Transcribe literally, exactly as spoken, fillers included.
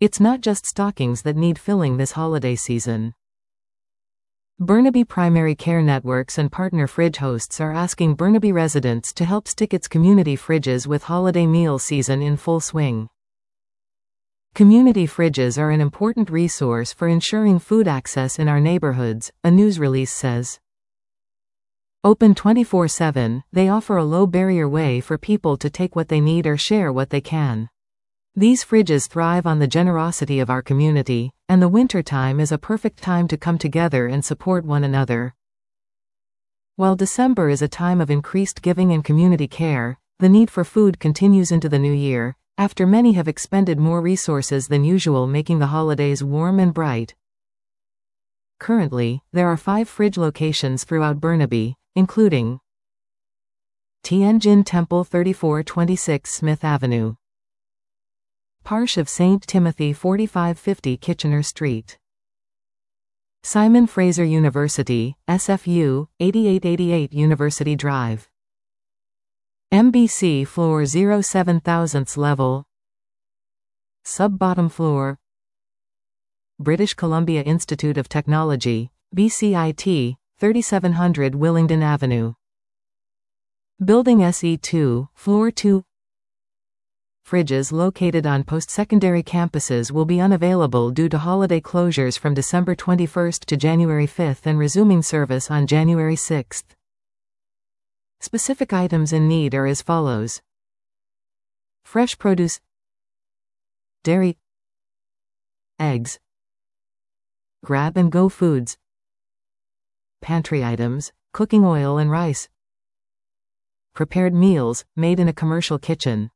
It's not just stockings that need filling this holiday season. Burnaby Primary Care Networks and partner fridge hosts are asking Burnaby residents to help stick its community fridges with holiday meal season in full swing. Community fridges are an important resource for ensuring food access in our neighborhoods, a news release says. Open twenty-four seven, they offer a low-barrier way for people to take what they need or share what they can. These fridges thrive on the generosity of our community, and the wintertime is a perfect time to come together and support one another. While December is a time of increased giving and community care, the need for food continues into the new year, after many have expended more resources than usual making the holidays warm and bright. Currently, there are five fridge locations throughout Burnaby, including Tianjin Temple thirty-four twenty-six Smith Avenue, Parish of Saint Timothy forty-five fifty Kitchener Street, Simon Fraser University, S F U, eighty-eight eighty-eight University Drive, M B C floor zero seven thousandths level, sub-bottom floor, British Columbia Institute of Technology, B C I T, thirty-seven hundred Willingdon Avenue, Building S E two, floor two. Fridges located on post-secondary campuses will be unavailable due to holiday closures from December twenty-first to January fifth and resuming service on January sixth. Specific items in need are as follows: fresh produce, dairy, eggs, grab-and-go foods, pantry items, cooking oil and rice, prepared meals, made in a commercial kitchen.